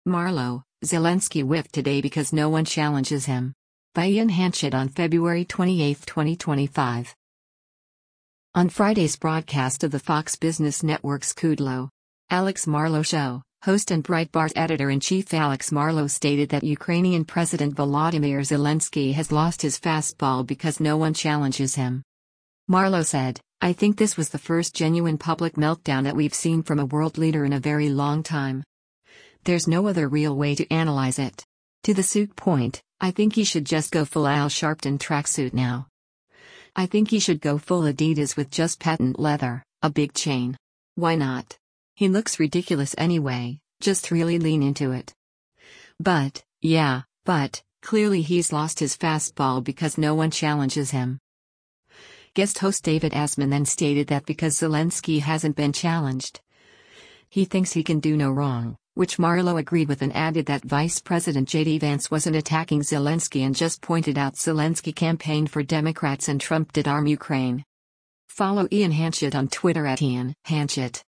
Marlo, Zelensky whiffed today because no one challenges him. By Ian Hanchett on February 28, 2025. On Friday's broadcast of the Fox Business Network's Kudlow, Alex Marlow Show, host and Breitbart editor-in-chief Alex Marlow stated that Ukrainian President Volodymyr Zelensky has lost his fastball because no one challenges him. Marlow said, "I think this was the first genuine public meltdown that we've seen from a world leader in a very long time. There's no other real way to analyze it. To the suit point, I think he should just go full Al Sharpton tracksuit now. I think he should go full Adidas with just patent leather, a big chain. Why not? He looks ridiculous anyway, just really lean into it. But clearly he's lost his fastball because no one challenges him." Guest host David Asman then stated that because Zelensky hasn't been challenged, he thinks he can do no wrong, which Marlow agreed with and added that Vice President J.D. Vance wasn't attacking Zelensky and just pointed out Zelensky campaigned for Democrats and Trump did arm Ukraine. Follow Ian Hanchett on Twitter @IanHanchett.